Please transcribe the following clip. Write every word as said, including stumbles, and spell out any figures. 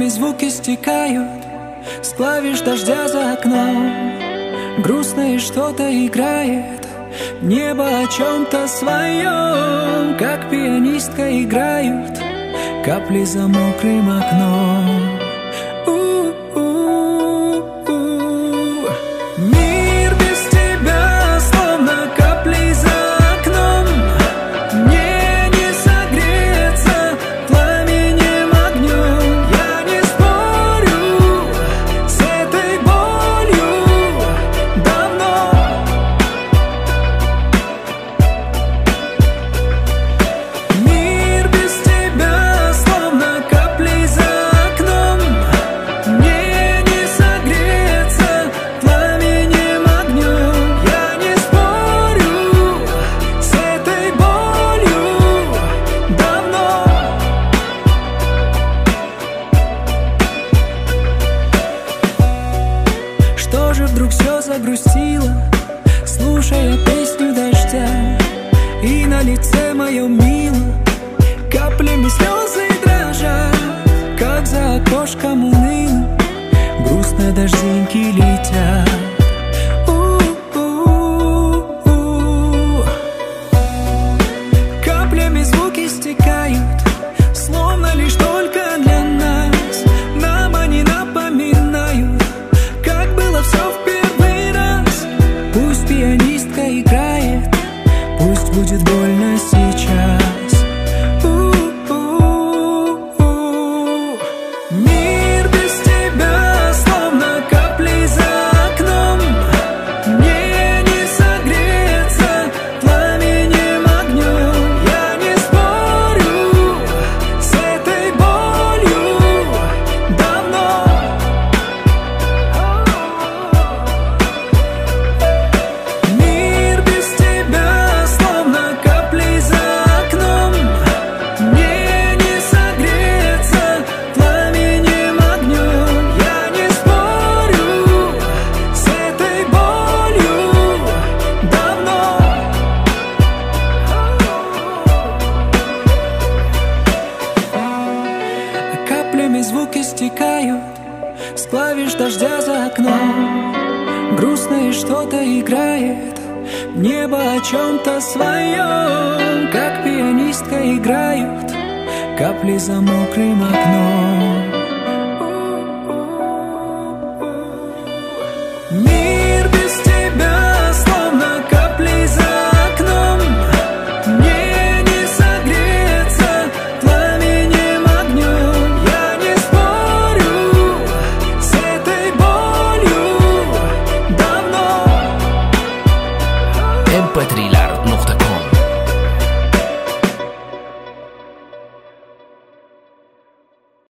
Каплями звуки стекают с клавиш дождя за окном. Грустно и что-то играет, небо о чем-то своем. Как пианистка играют капли за мокрым окном. Мир без тебя словно капли за окном. Мне не согреться пламенем огнем. Я не спорю с этой болью давно. Мир без тебя словно капли за окном. Мне не согреться пламенем огнем. Я не спорю с этой болью давно. Что же вдруг все загрустило, слушая песню дождя, и на лице моем мило каплями слезы дрожат, как за окошком унылым грустно дождинки летят. У-у-у. Каплями звуки стекают, словно лишь только для нас. Нам они напоминают, как было все в первый раз. Пусть пианистка играет, пусть будет больно сейчас. У-у-у. Мир без тебя словно капли за окном. Мне не согреться пламенем огнем. Я не спорю с этой болью давно. Мир без тебя словно капли за окном. Мне не согреться пламенем огнем. Я не спорю с этой болью давно. Каплями звуки стекают с клавиш дождя за окном. Грустно и что-то играет, небо о чем-то своем. Как пианистка играют капли за мокрым окном.